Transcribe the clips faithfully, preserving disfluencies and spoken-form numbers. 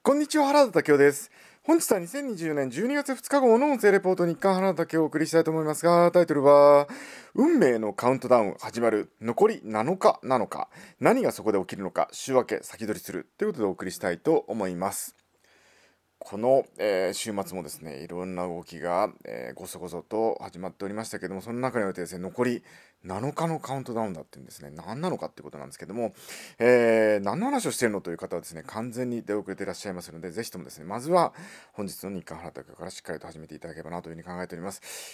こんにちは、原田武雄です。本日はにせんにじゅうねんじゅうにがつふつか号の音声レポート日刊原田武雄をお送りしたいと思いますが、タイトルは、運命のカウントダウン始まる、残りなのかなのか、何がそこで起きるのか、週明け先取りするということでお送りしたいと思います。この、えー週末もですね、いろんな動きが、えーごそごそと始まっておりましたけども、その中においてですね、残りなのかのカウントダウンだっていうんですね、何なのかっていうことなんですけども、えー何の話をしているのという方はですね、完全に出遅れていらっしゃいますので、ぜひともですね、まずは本日の日刊原田からしっかりと始めていただければなというふうに考えております。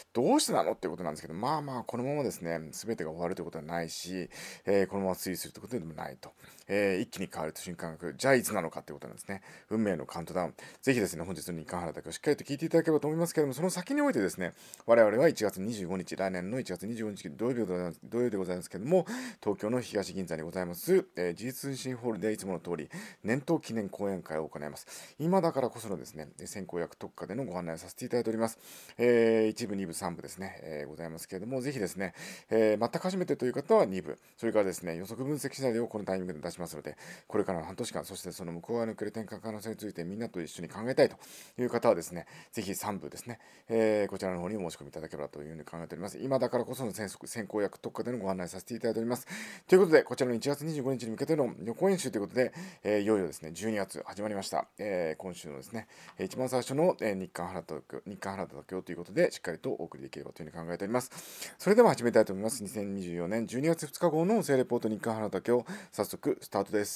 どうしてなのっていうことなんですけど、まあまあ、このままですね、すべてが終わるということはないし、えーこのまま推移するということでもないと。えー一気に変わると瞬間が、じゃあいつなのかっていうことなんですね。運命のカウントダウン。ぜひですね、本日の日刊原田をしっかりと聞いていただければと思いますけれども、その先においてですね、我々はいちがつにじゅうごにち、来年のいちがつにじゅうごにち土曜日でございます土曜日でございますけれども、東京の東銀座にございます、えー、自立通信ホールでいつもの通り、年頭記念講演会を行います。今だからこそのですね、先行役特化でのご案内をさせていただいております。えー、いち部、に部、さん部ですね、えーございますけれども、ぜひですね、えー全く初めてという方はに部、それからですね、予測分析シナリオをこのタイミングで出しますので、これからの半年間、そしてその向こう側のくれ転換可能性についてみんなと一緒に考えたいという方はですね、ぜひさん部ですね、えーこちらの方にお申し込みいただければというふうに考えております。今だからこその先先行役特化でのご案内させていただいております。ということで、こちらのいちがつにじゅうごにちに向けての予行演習ということで、えーいよいよですね、じゅうにがつ始まりました。えー今週のですね、えー一番最初の、えー日刊原田日刊原田ということで、しっかりとお送りできればというふうに考えております。それでは始めたいと思います。にせんにじゅうよねんじゅうにがつふつか号の音声レポート日刊原田を早速スタートです。